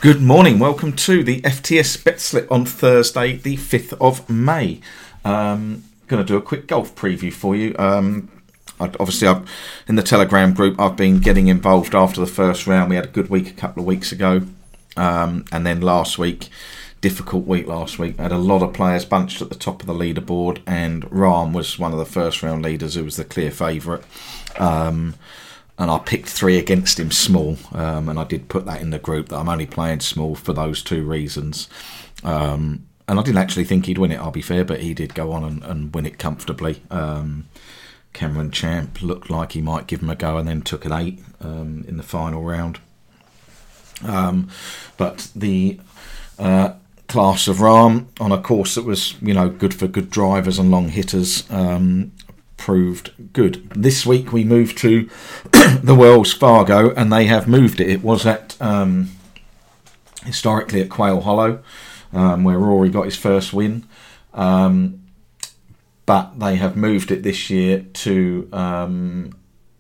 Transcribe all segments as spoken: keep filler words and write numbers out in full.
Good morning, welcome to the F T S Bet Slip on Thursday the fifth of May. Um, going to do a quick golf preview for you. Um, I, obviously, I've, in the Telegram group, I've been getting involved after the first round. We had a good week a couple of weeks ago. Um, and then last week, difficult week last week. I had a lot of players bunched at the top of the leaderboard, and Rahm was one of the first round leaders who was the clear favourite. Um, and I picked three against him small, um, and I did put that in the group that I'm only playing small for those two reasons. Um, and I didn't actually think he'd win it, I'll be fair, but he did go on and, and win it comfortably. Um, Cameron Champ looked like he might give him a go and then took an eight um, in the final round. Um, but the uh, class of Rahm on a course that was, you know, good for good drivers and long hitters um, proved good. This week we moved to the Wells Fargo, and they have moved it. It was at um, historically at Quail Hollow, um, where Rory got his first win. Um, but they have moved it this year to um,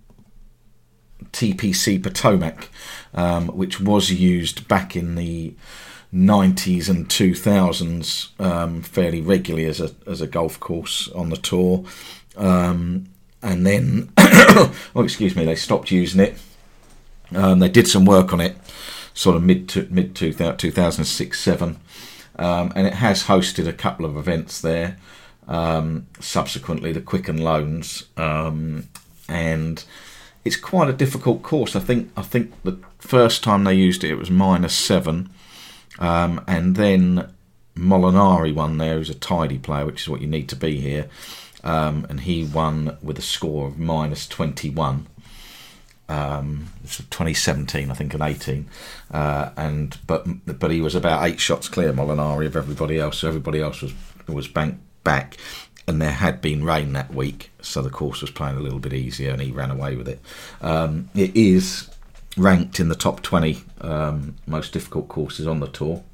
T P C Potomac, um, which was used back in the nineties and two thousands um, fairly regularly as a as a golf course on the tour. Um, and then, oh excuse me, they stopped using it. Um, they did some work on it, sort of mid to, mid two thousand six seven, um, and it has hosted a couple of events there. Um, subsequently, the Quicken Loans, um, and it's quite a difficult course. I think I think the first time they used it, it was minus seven, um, and then Molinari won there, who's a tidy player, which is what you need to be here. Um, and he won with a score of minus twenty-one. Um, it's twenty seventeen, I think, and eighteen. Uh, and but but he was about eight shots clear, Molinari, of everybody else. So everybody else was was banked back, and there had been rain that week, so the course was playing a little bit easier, and he ran away with it. Um, it is ranked in the top twenty um, most difficult courses on the tour.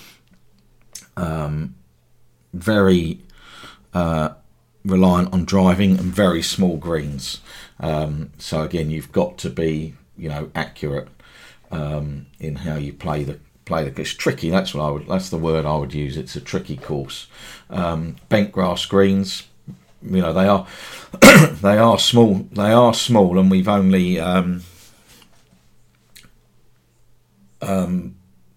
Um, very. Uh, reliant on driving and very small greens, um, so again you've got to be, you know, accurate um, in how you play the play the. It's tricky. That's what I would. That's the word I would use. It's a tricky course. Um, bent grass greens, you know, they are they are small. They are small, and we've only um, um,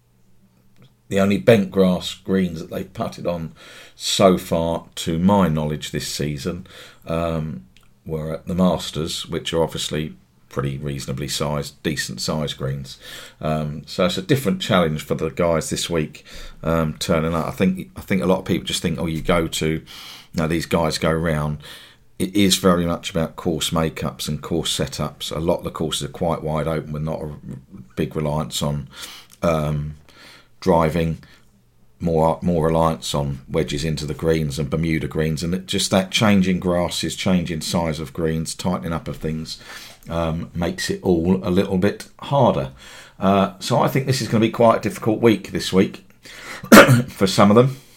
the only bent grass greens that they've putted on so far, to my knowledge, this season um, were at the Masters, which are obviously pretty reasonably sized, decent sized greens. Um, so it's a different challenge for the guys this week um, turning up. I think I think a lot of people just think, oh, you go to, you know, these guys go round. It is very much about course makeups and course setups. A lot of the courses are quite wide open with not a big reliance on um, driving. More more reliance on wedges into the greens and Bermuda greens, and it, just that changing grasses, changing size of greens, tightening up of things um, makes it all a little bit harder. Uh, so I think this is going to be quite a difficult week this week for some of them.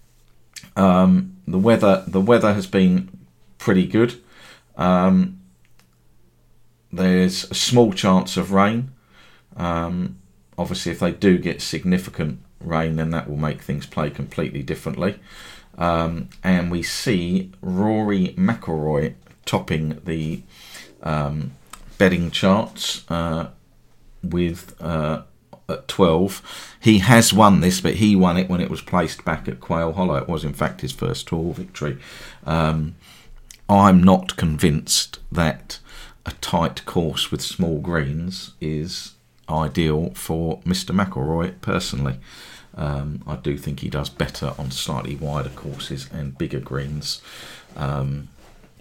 Um, the weather the weather has been pretty good. Um, there's a small chance of rain. Um, obviously, if they do get significant rain, then that will make things play completely differently. Um, and we see Rory McIlroy topping the um, betting charts uh, with uh, at twelve. He has won this, but he won it when it was placed back at Quail Hollow. It was in fact his first tour victory. Um, I'm not convinced that a tight course with small greens is ideal for Mister McIlroy personally. Um, I do think he does better on slightly wider courses and bigger greens. Um,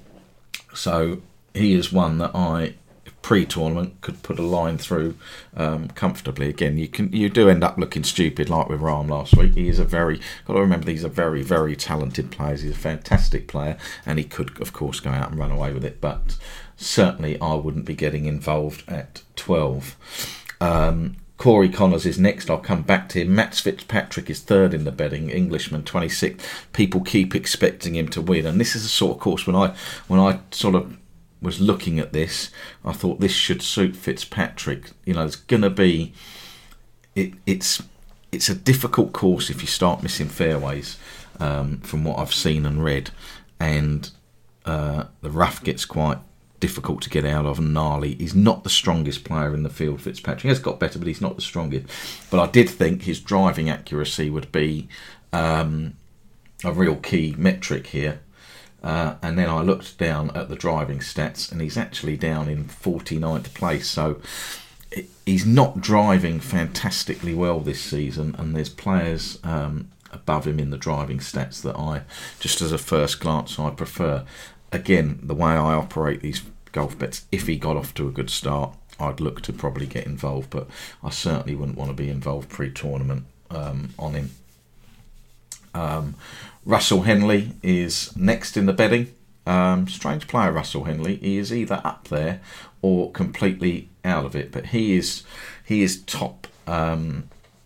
so he is one that I, pre-tournament, could put a line through um, comfortably. Again, you can you do end up looking stupid like with Rahm last week. He is a very, got to remember, these are very, very talented players. He's a fantastic player, and he could, of course, go out and run away with it. But certainly I wouldn't be getting involved at twelve. Um, Corey Connors is next. I'll come back to him. Matt Fitzpatrick is third in the betting. Englishman, twenty-sixth. People keep expecting him to win, and this is a sort of course when I when I sort of was looking at this, I thought this should suit Fitzpatrick. You know, there's going to be it, it's it's a difficult course if you start missing fairways, um, from what I've seen and read, and uh, the rough gets quite difficult to get out of and gnarly. He's not the strongest player in the field, Fitzpatrick. He has got better, but he's not the strongest. But I did think his driving accuracy would be um, a real key metric here. Uh, and then I looked down at the driving stats, and he's actually down in forty-ninth place. So he's not driving fantastically well this season, and there's players um, above him in the driving stats that I, just as a first glance, I prefer. Again, the way I operate these golf bets, if he got off to a good start, I'd look to probably get involved, but I certainly wouldn't want to be involved pre-tournament um, on him. Um, Russell Henley is next in the betting. Um, strange player, Russell Henley. He is either up there or completely out of it, but he is he is top um,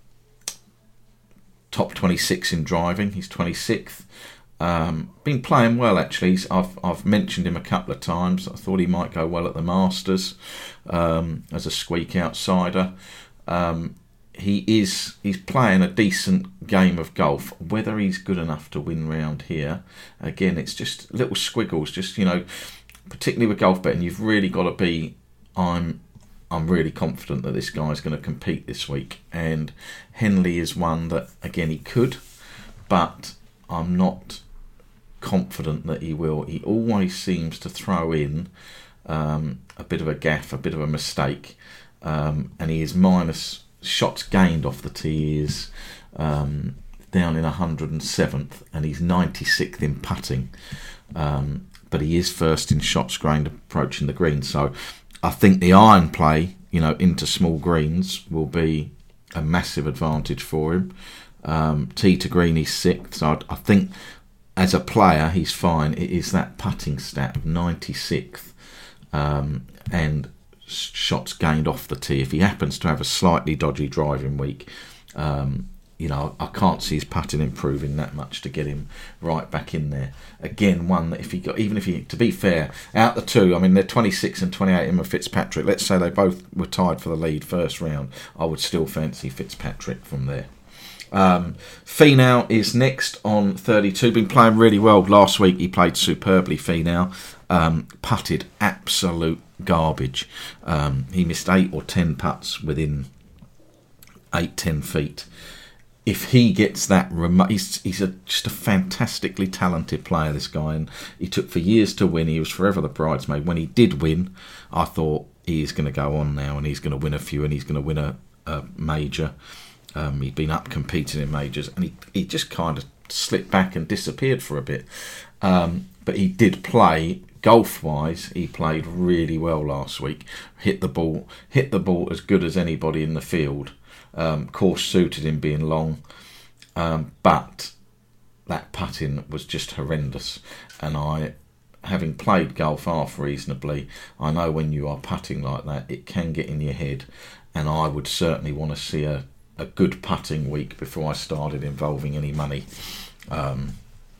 top twenty-six in driving. He's twenty-sixth. Um, been playing well actually. I've I've mentioned him a couple of times. I thought he might go well at the Masters um, as a squeak outsider. Um, he is he's playing a decent game of golf. Whether he's good enough to win round here, again, it's just little squiggles. Just, you know, particularly with golf betting, you've really got to be. I'm I'm really confident that this guy's going to compete this week, and Henley is one that, again, he could, but I'm not confident that he will. He always seems to throw in um, a bit of a gaff, a bit of a mistake, um, and he is minus shots gained off the tee. He is um, down in one hundred seventh, and he's ninety-sixth in putting, um, but he is first in shots gained approaching the green. So I think the iron play, you know, into small greens will be a massive advantage for him. Um, tee to green, he's sixth. So I, I think as a player, he's fine. It is that putting stat of ninety-sixth um, and shots gained off the tee. If he happens to have a slightly dodgy driving week, um, you know, I can't see his putting improving that much to get him right back in there. Again, one that if he got, even if he, to be fair, out the two, I mean, they're twenty-six and twenty-eight, him and Fitzpatrick. Let's say they both were tied for the lead first round. I would still fancy Fitzpatrick from there. Um, Finau is next on thirty-two. Been playing really well. Last week he played superbly, Finau. Um, putted absolute garbage. Um, he missed eight or ten putts within eight, ten feet. If he gets that remote, he's, he's a, just a fantastically talented player, this guy, and he took for years to win. He was forever the bridesmaid. When he did win, I thought he is going to go on now and he's going to win a few and he's going to win a, a major. Um, he'd been up competing in majors, and he, he just kind of slipped back and disappeared for a bit. Um, but he did play golf-wise. He played really well last week. Hit the ball, hit the ball as good as anybody in the field. Um, course suited him being long, um, but that putting was just horrendous. And I, having played golf half reasonably, I know when you are putting like that, it can get in your head. And I would certainly want to see a a good putting week before I started involving any money um,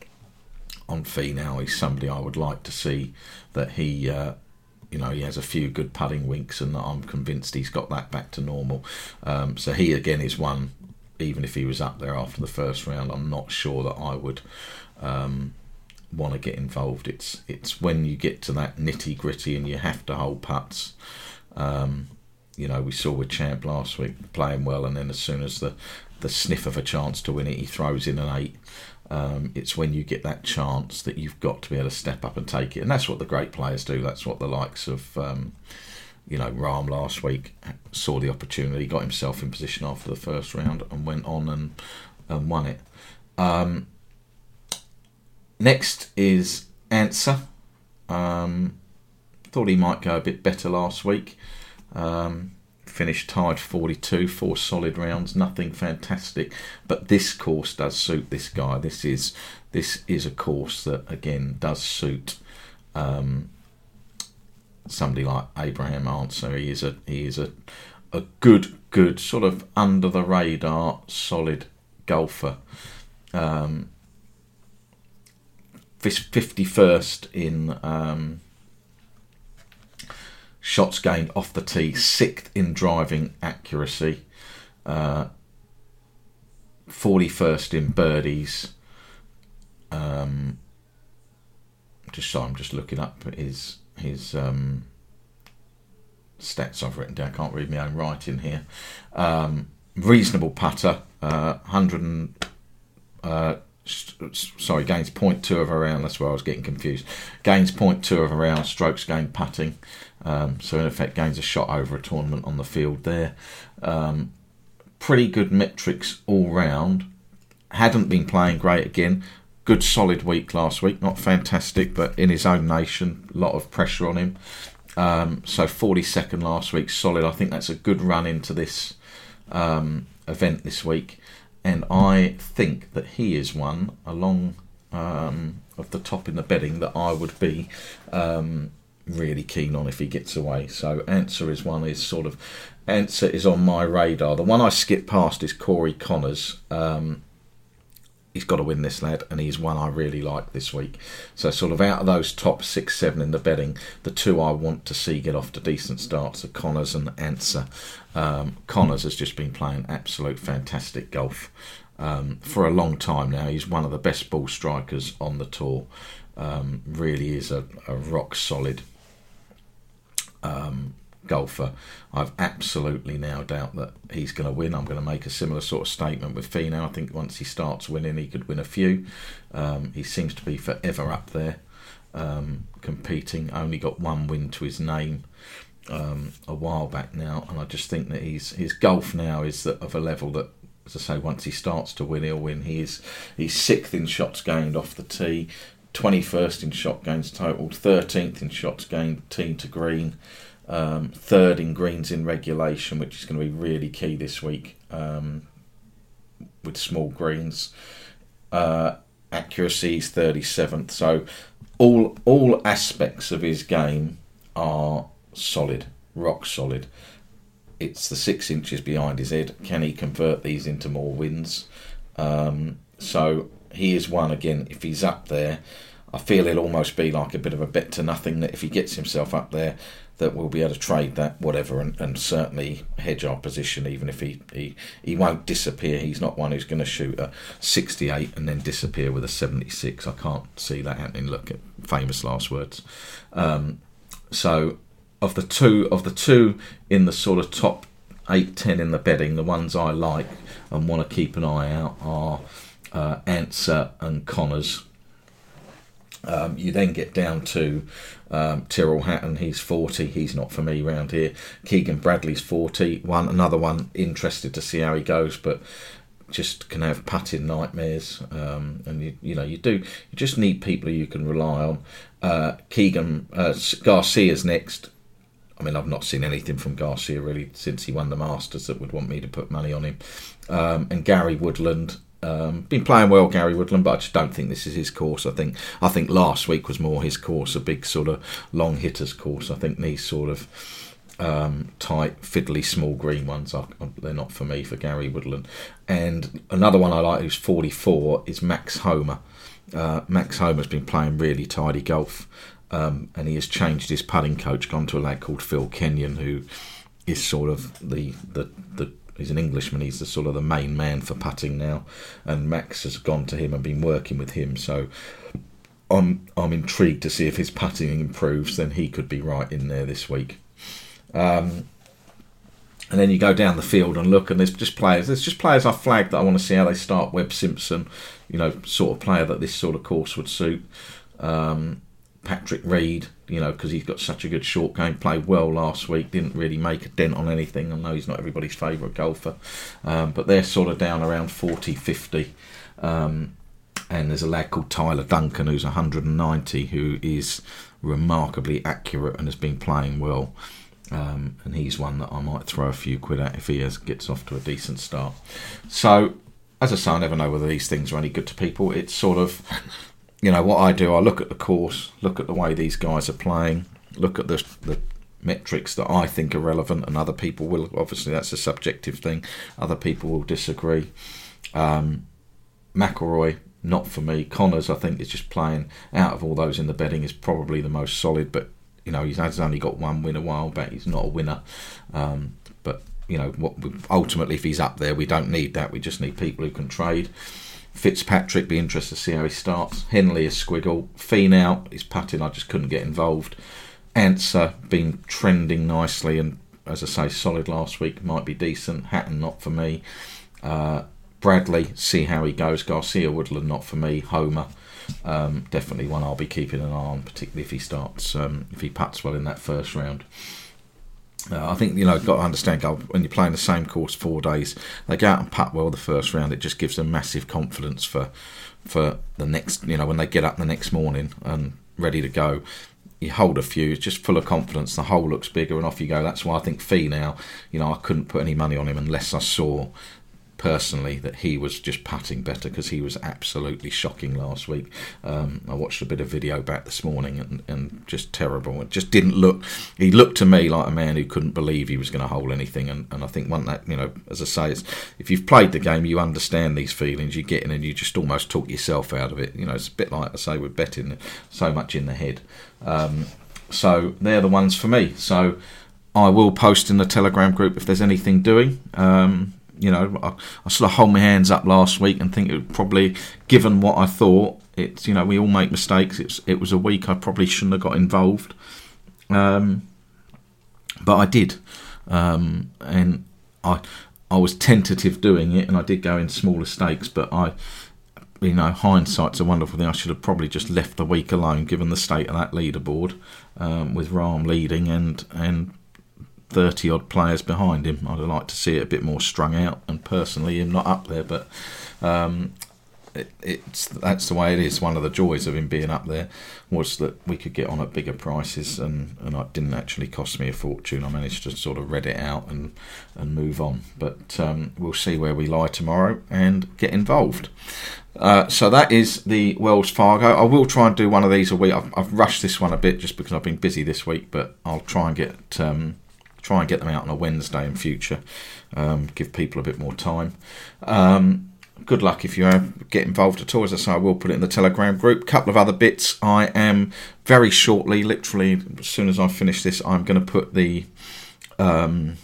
on Finau. He's somebody I would like to see that he, uh, you know, he has a few good putting weeks, and I'm convinced he's got that back to normal. Um, so he again is one. Even if he was up there after the first round, I'm not sure that I would um, want to get involved. It's it's when you get to that nitty gritty and you have to hold putts. Um, You know, we saw with Champ last week playing well, and then as soon as the, the sniff of a chance to win it, he throws in an eight. Um, it's when you get that chance that you've got to be able to step up and take it, and that's what the great players do. That's what the likes of, um, you know, Rahm last week saw the opportunity, got himself in position after the first round, and went on and, and won it. Um, next is Ancer. Um, thought he might go a bit better last week. Um, finished tied forty-two, four solid rounds, nothing fantastic, but this course does suit this guy. This is this is a course that again does suit um, somebody like Abraham Ancer. He is a he is a a good good sort of under the radar solid golfer. Um, fifty-first in. Um, Shots gained off the tee, sixth in driving accuracy. uh, forty-first in birdies. Um, just so I'm just looking up his his um, stats I've written down. I can't read my own writing here. Um, reasonable putter, uh, one hundred and, uh, sorry, gains point two of a round. That's where I was getting confused. Gains point two of a round, strokes gained putting. Um, so in effect, gains a shot over a tournament on the field there. Um, pretty good metrics all round. Hadn't been playing great again. Good solid week last week. Not fantastic, but in his own nation, a lot of pressure on him. Um, so forty-second last week, solid. I think that's a good run into this um, event this week. And I think that he is one along um, of the top in the betting that I would be um, really keen on if he gets away. So Answer is one is sort of Answer is on my radar. The one I skipped past is Corey Connors. Um, he's got to win this, lad, and he's one I really like this week. So sort of out of those top six, seven in the betting, the two I want to see get off to decent starts are Connors and Answer. Um, Connors has just been playing absolute fantastic golf um, for a long time now. He's one of the best ball strikers on the tour. Um, really is a, a rock solid um, golfer. I've absolutely no doubt that he's going to win. I'm going to make a similar sort of statement with Finau. I think once he starts winning, he could win a few. Um, he seems to be forever up there um, competing. Only got one win to his name um, a while back now, and I just think that he's his golf now is that of a level that, as I say, once he starts to win, he'll win. He is he's sixth in shots gained off the tee, twenty-first in shot gains total, thirteenth in shots gained tee to green. Um, third in greens in regulation, which is going to be really key this week um, with small greens. Uh, accuracy is thirty-seventh. So all all aspects of his game are solid, rock solid. It's the six inches behind his head. Can he convert these into more wins? Um, so he is one again. If he's up there, I feel it'll almost be like a bit of a bet to nothing that if he gets himself up there, that we'll be able to trade that, whatever, and, and certainly hedge our position, even if he, he, he won't disappear. He's not one who's going to shoot a sixty-eight and then disappear with a seventy-six. I can't see that happening. Look at famous last words. Um, so of the two of the two in the sort of top eight, ten in the betting, the ones I like and want to keep an eye out are uh, Answer and Connors. Um, you then get down to um, Tyrrell Hatton. He's forty. He's not for me round here. Keegan Bradley's forty. One another one. Interested to see how he goes, but just can have putting nightmares. Um, and you, you know, you do. You just need people who you can rely on. Uh, Keegan uh, Garcia's next. I mean, I've not seen anything from Garcia really since he won the Masters that would want me to put money on him. Um, and Gary Woodland. Um, been playing well, Gary Woodland, but I just don't think this is his course. I think I think last week was more his course, a big sort of long hitters course. I think these sort of um, tight, fiddly, small green ones are they're not for me for Gary Woodland. And another one I like who's forty-four is Max Homer. Uh, Max Homer's been playing really tidy golf, um, and he has changed his putting coach, gone to a lad called Phil Kenyon, who is sort of the the the he's an Englishman. He's the sort of the main man for putting now, and Max has gone to him and been working with him. So I'm I'm intrigued to see if his putting improves. Then he could be right in there this week. Um, and then you go down the field and look, and there's just players. There's just players I flagged that I want to see how they start. Webb Simpson, you know, sort of player that this sort of course would suit. Um, Patrick Reed, you know, because he's got such a good short game, played well last week, didn't really make a dent on anything. I know he's not everybody's favourite golfer, um, but they're sort of down around forty, fifty. Um, and there's a lad called Tyler Duncan who's one hundred ninety, who is remarkably accurate and has been playing well. Um, and he's one that I might throw a few quid at if he has, gets off to a decent start. So, as I say, I never know whether these things are any good to people. It's sort of... You know, what I do, I look at the course, look at the way these guys are playing, look at the, the metrics that I think are relevant, and other people will, obviously that's a subjective thing, other people will disagree. Um, McIlroy, not for me. Connors, I think, is just playing, out of all those in the betting, is probably the most solid, but, you know, he's only got one win a while back, he's not a winner. Um, but you know, what ultimately, if he's up there, we don't need that. We just need people who can trade. Fitzpatrick, be interested to see how he starts. Henley is squiggle. Finau is putting. I just couldn't get involved. Answer been trending nicely, and as I say, solid last week. Might be decent. Hatton not for me. Uh, Bradley, see how he goes. Garcia Woodland not for me. Homer, um, definitely one I'll be keeping an eye on, particularly if he starts, um, if he putts well in that first round. Uh, I think, you know, got to understand, when you're playing the same course four days, they go out and putt well the first round. It just gives them massive confidence for for the next, you know, when they get up the next morning and ready to go. You hold a few, it's just full of confidence. The hole looks bigger and off you go. That's why I think Finau, you know, I couldn't put any money on him unless I saw personally that he was just putting better, because he was absolutely shocking last week. um, I watched a bit of video back this morning and, and just terrible. It just didn't look, he looked to me like a man who couldn't believe he was going to hole anything, and, and I think one that, you know, as I say, it's, if you've played the game you understand these feelings. You get in and you just almost talk yourself out of it. You know, it's a bit like I say with betting, so much in the head. Um, so they're the ones for me. So I will post in the Telegram group if there's anything doing. um, You know, I, I sort of hold my hands up last week and think it would probably, given what I thought, it's, you know, we all make mistakes. It's, it was a week I probably shouldn't have got involved, um, but I did, um, and I I was tentative doing it, and I did go in smaller stakes. But I, you know, hindsight's a wonderful thing. I should have probably just left the week alone, given the state of that leaderboard, um, with Rahm leading and and. thirty odd players behind him. I'd like to see it a bit more strung out, and personally him not up there, but um, it, it's that's the way it is. One of the joys of him being up there was that we could get on at bigger prices, and, and it didn't actually cost me a fortune. I managed to sort of read it out and, and move on, but um, we'll see where we lie tomorrow and get involved. Uh, so that is the Wells Fargo. I will try and do one of these a week. I've, I've rushed this one a bit just because I've been busy this week, but I'll try and get um, try and get them out on a Wednesday in future. Um, give people a bit more time. Um, good luck if you have, get involved at all. As I say, I will put it in the Telegram group. Couple of other bits. I am very shortly, literally as soon as I finish this, I'm going to put the um,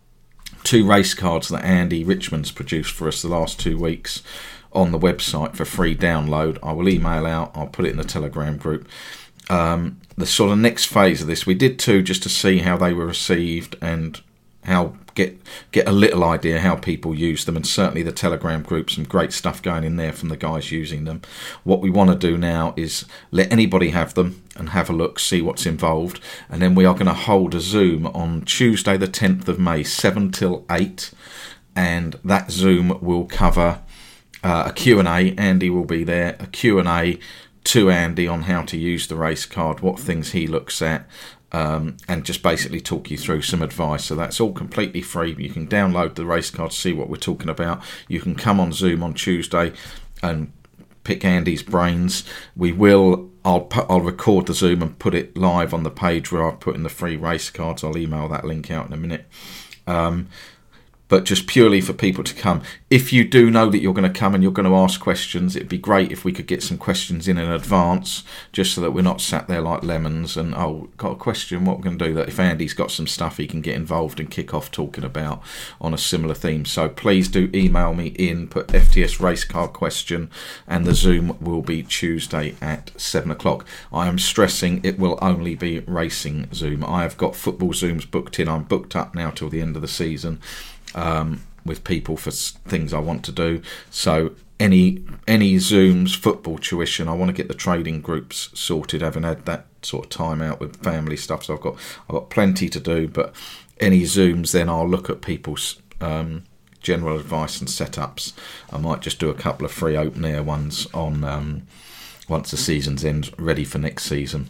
two race cards that Andy Richmond's produced for us the last two weeks on the website for free download. I will email out. I'll put it in the Telegram group. Um, the sort of next phase of this, we did two just to see how they were received and how get get a little idea how people use them, and certainly the Telegram group, some great stuff going in there from the guys using them. What we want to do now is let anybody have them and have a look, see what's involved, and then we are going to hold a Zoom on Tuesday the tenth of May, seven till eight, and that Zoom will cover uh, a Q and A. Andy will be there, a Q and A to Andy on how to use the race card, what things he looks at, um, and just basically talk you through some advice. So that's all completely free. You can download the race card, see what we're talking about. You can come on Zoom on Tuesday and pick Andy's brains. We will, I'll put, I'll record the Zoom and put it live on the page where I've put in the free race cards. I'll email that link out in a minute. Um, but just purely for people to come. If you do know that you're going to come and you're going to ask questions, it'd be great if we could get some questions in in advance, just so that we're not sat there like lemons and, oh, got a question, what we're going to do. That if Andy's got some stuff he can get involved and kick off talking about on a similar theme. So please do email me in, put F T S race card question, and the Zoom will be Tuesday at seven o'clock. I am stressing it will only be racing Zoom. I have got football Zooms booked in. I'm booked up now till the end of the season. Um, with people for things I want to do. So any any Zooms, football tuition, I want to get the trading groups sorted, having had that sort of time out with family stuff. So I've got I've got plenty to do. But any Zooms, then I'll look at people's um, general advice and setups. I might just do a couple of free open air ones on um, once the season's end, ready for next season.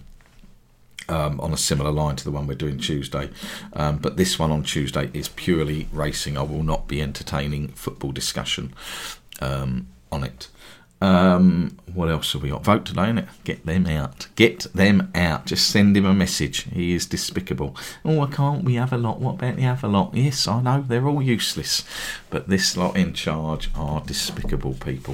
Um, on a similar line to the one we're doing Tuesday. Um, but this one on Tuesday is purely racing. I will not be entertaining football discussion um, on it. Um, what else have we got? Vote today, innit? Get them out. Get them out. Just send him a message. He is despicable. Oh, I can't we have a lot? What about the other lot? Yes, I know, they're all useless. But this lot in charge are despicable people.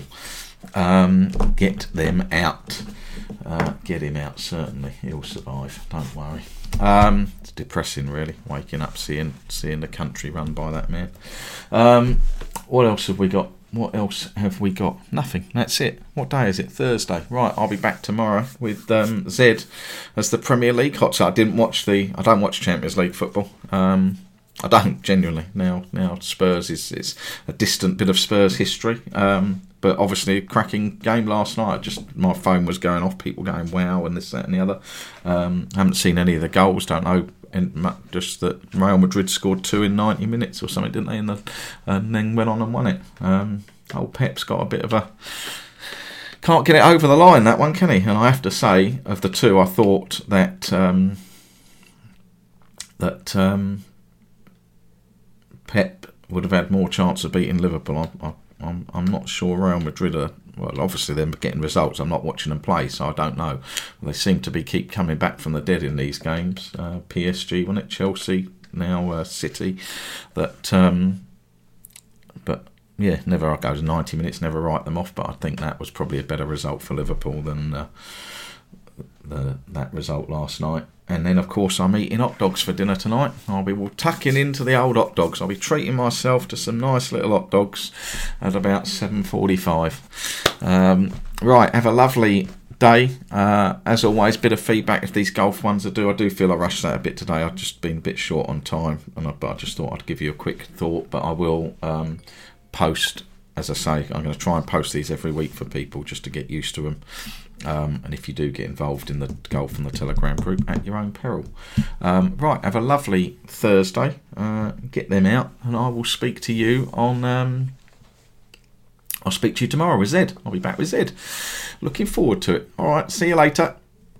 Um, get them out. Uh, get him out, certainly. He'll survive, don't worry. Um, it's depressing, really, waking up seeing seeing the country run by that man. Um, what else have we got? What else have we got? Nothing. That's it. What day is it? Thursday. Right, I'll be back tomorrow with um, Zed as the Premier League hot shot. I didn't watch the. I don't watch Champions League football. Um, I don't genuinely now. Now Spurs is it's a distant bit of Spurs history. Um, but obviously a cracking game last night. Just my phone was going off. People going wow and this, that, and the other. Um, haven't seen any of the goals. Don't know. And just that Real Madrid scored two in ninety minutes or something, didn't they? In the and then went on and won it. Um, old Pep's got a bit of a can't get it over the line, that one, can he? And I have to say, of the two, I thought that um, that um, Pep would have had more chance of beating Liverpool. I, I, I'm I'm not sure Real Madrid are. Well, obviously they're getting results. I'm not watching them play, so I don't know. They seem to be keep coming back from the dead in these games. Uh, P S G, wasn't it? Chelsea, now uh, City. That, um, but yeah, never goes ninety minutes. Never write them off. But I think that was probably a better result for Liverpool than uh, the, that result last night. And then, of course, I'm eating hot dogs for dinner tonight. I'll be tucking into the old hot dogs. I'll be treating myself to some nice little hot dogs at about seven forty-five. Um, right, have a lovely day. Uh, as always, bit of feedback if these golf ones are due. I do feel I rushed that a bit today. I've just been a bit short on time, and I, but I just thought I'd give you a quick thought. But I will um, post, as I say, I'm going to try and post these every week for people just to get used to them. Um, and if you do get involved in the golf and the Telegram group, at your own peril. Um, right, have a lovely Thursday. Uh, get them out, and I will speak to you on. Um, I'll speak to you tomorrow with Zed. I'll be back with Zed. Looking forward to it. All right, see you later.